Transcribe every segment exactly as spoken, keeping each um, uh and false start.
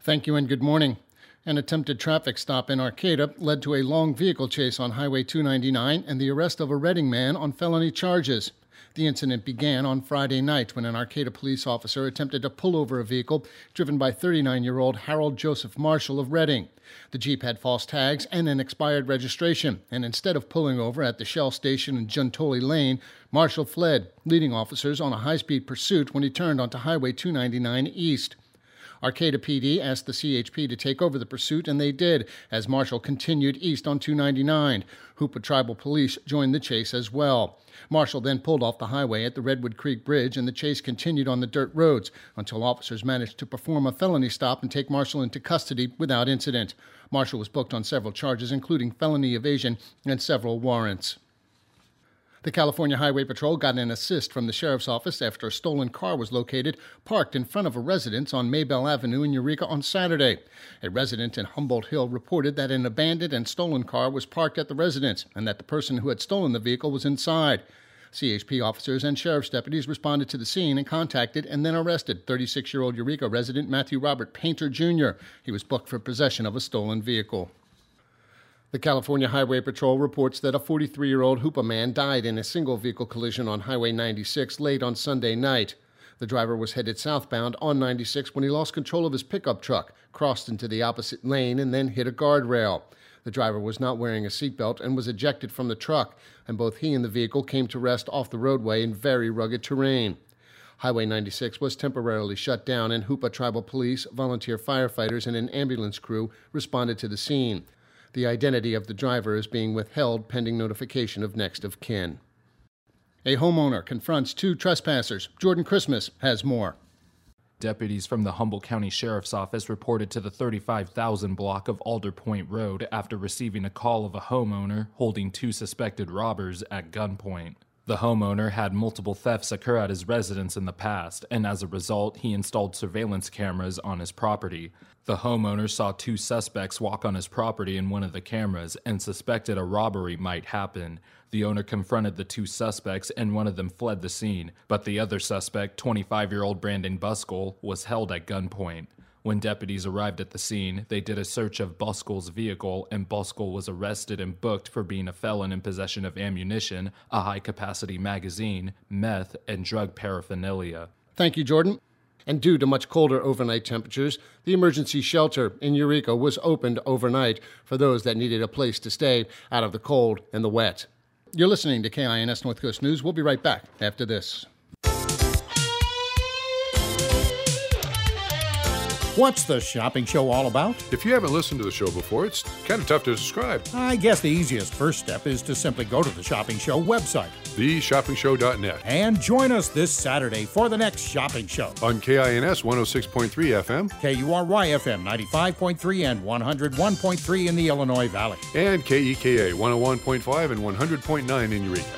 Thank you and good morning. An attempted traffic stop in Arcata led to a long vehicle chase on Highway two ninety-nine and the arrest of a Reading man on felony charges. The incident began on Friday night when an Arcata police officer attempted to pull over a vehicle driven by thirty-nine-year-old Harold Joseph Marshall of Reading. The Jeep had false tags and an expired registration, and instead of pulling over at the Shell station in Juntoli Lane, Marshall fled, leading officers on a high-speed pursuit when he turned onto Highway two ninety-nine East. Arcata P D asked the C H P to take over the pursuit, and they did, as Marshall continued east on two ninety-nine. Hoopa Tribal Police joined the chase as well. Marshall then pulled off the highway at the Redwood Creek Bridge, and the chase continued on the dirt roads until officers managed to perform a felony stop and take Marshall into custody without incident. Marshall was booked on several charges, including felony evasion and several warrants. The California Highway Patrol got an assist from the sheriff's office after a stolen car was located parked in front of a residence on Maybell Avenue in Eureka on Saturday. A resident in Humboldt Hill reported that an abandoned and stolen car was parked at the residence and that the person who had stolen the vehicle was inside. C H P officers and sheriff's deputies responded to the scene and contacted and then arrested thirty-six-year-old Eureka resident Matthew Robert Painter, Junior He was booked for possession of a stolen vehicle. The California Highway Patrol reports that a forty-three-year-old Hoopa man died in a single-vehicle collision on Highway ninety-six late on Sunday night. The driver was headed southbound on ninety-six when he lost control of his pickup truck, crossed into the opposite lane, and then hit a guardrail. The driver was not wearing a seatbelt and was ejected from the truck, and both he and the vehicle came to rest off the roadway in very rugged terrain. Highway ninety-six was temporarily shut down, and Hoopa Tribal Police, volunteer firefighters, and an ambulance crew responded to the scene. The identity of the driver is being withheld pending notification of next of kin. A homeowner confronts two trespassers. Jordan Christmas has more. Deputies from the Humboldt County Sheriff's Office reported to the thirty-five thousand block of Alder Point Road after receiving a call of a homeowner holding two suspected robbers at gunpoint. The homeowner had multiple thefts occur at his residence in the past, and as a result, he installed surveillance cameras on his property. The homeowner saw two suspects walk on his property in one of the cameras and suspected a robbery might happen. The owner confronted the two suspects and one of them fled the scene, but the other suspect, twenty-five-year-old Brandon Buskell, was held at gunpoint. When deputies arrived at the scene, they did a search of Buskell's vehicle, and Buskell was arrested and booked for being a felon in possession of ammunition, a high-capacity magazine, meth, and drug paraphernalia. Thank you, Jordan. And due to much colder overnight temperatures, the emergency shelter in Eureka was opened overnight for those that needed a place to stay out of the cold and the wet. You're listening to K I N S North Coast News. We'll be right back after this. What's the shopping show all about? If you haven't listened to the show before, it's kind of tough to describe. I guess the easiest first step is to simply go to the Shopping Show website. the shopping show dot net. And join us this Saturday for the next Shopping Show. On K I N S one oh six point three F M. K U R Y F M ninety-five point three and one oh one point three in the Illinois Valley. And K E K A one oh one point five and one hundred point nine in Eureka.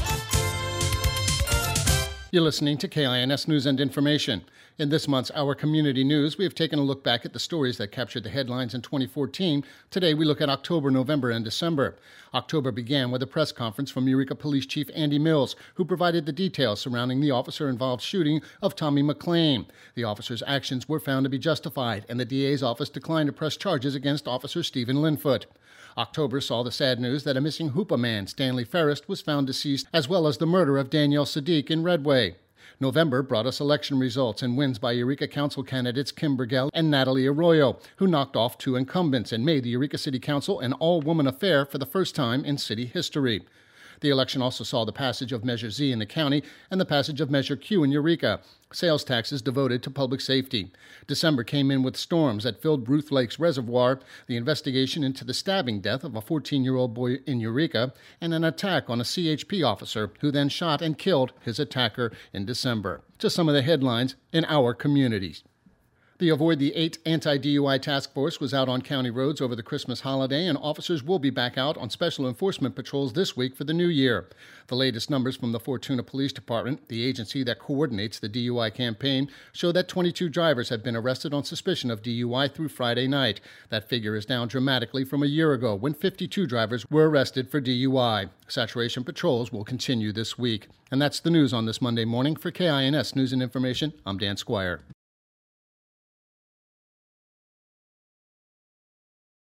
You're listening to K I N S News and Information. In this month's Our Community News, we have taken a look back at the stories that captured the headlines in twenty fourteen. Today, we look at October, November, and December. October began with a press conference from Eureka Police Chief Andy Mills, who provided the details surrounding the officer-involved shooting of Tommy McLean. The officer's actions were found to be justified, and the D A's office declined to press charges against Officer Stephen Linfoot. October saw the sad news that a missing Hoopa man, Stanley Ferris, was found deceased, as well as the murder of Danielle Sadiq in Redway. November brought us election results and wins by Eureka Council candidates Kim Burgell and Natalie Arroyo, who knocked off two incumbents and made the Eureka City Council an all-woman affair for the first time in city history. The election also saw the passage of Measure Z in the county and the passage of Measure Q in Eureka, sales taxes devoted to public safety. December came in with storms that filled Ruth Lake's reservoir, the investigation into the stabbing death of a fourteen-year-old boy in Eureka, and an attack on a C H P officer who then shot and killed his attacker in December. Just some of the headlines in our communities. The Avoid the eight anti-D U I task force was out on county roads over the Christmas holiday, and officers will be back out on special enforcement patrols this week for the new year. The latest numbers from the Fortuna Police Department, the agency that coordinates the D U I campaign, show that twenty-two drivers have been arrested on suspicion of D U I through Friday night. That figure is down dramatically from a year ago when fifty-two drivers were arrested for D U I. Saturation patrols will continue this week. And that's the news on this Monday morning. For K I N S News and Information, I'm Dan Squire.